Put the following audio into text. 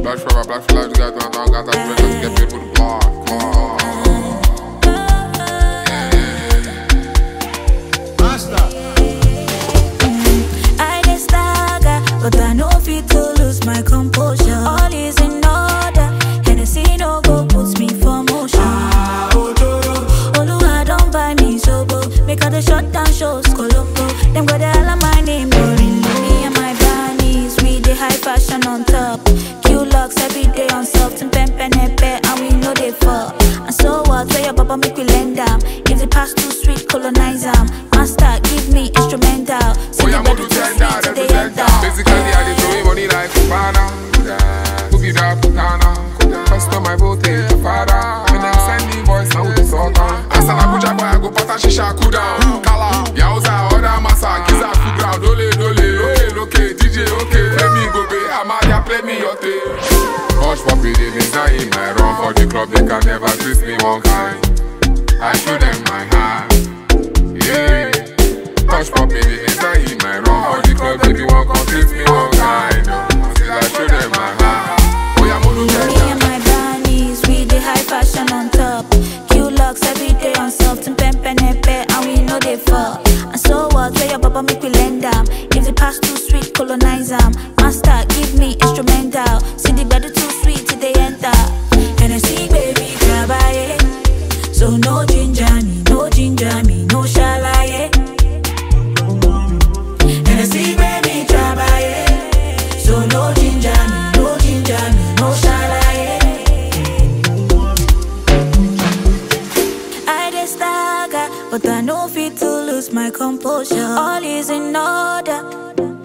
Black forever, black for life, together, got that bread, let's get paid for the block. I just stagger, but I know fit to lose my composure. All is in order, Hennessy no go puts me for motion. Oluwa don't buy me sober, make all the shut down shows Colombo. Them got the hell of my name, boring. Me and my bunnies, we the high fashion on top. Q-locks every day on soft and pen and we know they fall. And so what? Tell your papa make we lend down. If the past too sweet, colonize them. Master, give me instrumental. See the better to sweet to the enter. Basically, I did throwing money like Kubana. Who be that Putana? Custom my vote, father. When them send me voice, now the sort on. As an Abuja boy, I go pata shisha cool down. Kala, Yauza, Oda Masa, Giza, Food Ground, okay, DJ, okay. Play me go be, Amadia, play me your tape. Hush puppy, they design in my run for the club, they can never twist me one kind. I show them my heart, yeah. Hush puppy, they design in my run for the club, baby, won't come twist me one kind. Still I show them my heart. Oh yeah, me and my bunnies, we the high fashion on top. Q-locks every day on soft and pen and we know they fall. And so what? Tell your papa make we lend down. If the past too sweet, colonize them. Master, give me instrumental. See the better too sweet till they enter. Hennessy baby, trabaye. So no ginger me, no shalaye. Hennessy baby, trabaye. So no ginger me, no shalaye. I just stagger, but I know fit to lose my composure. All is in order.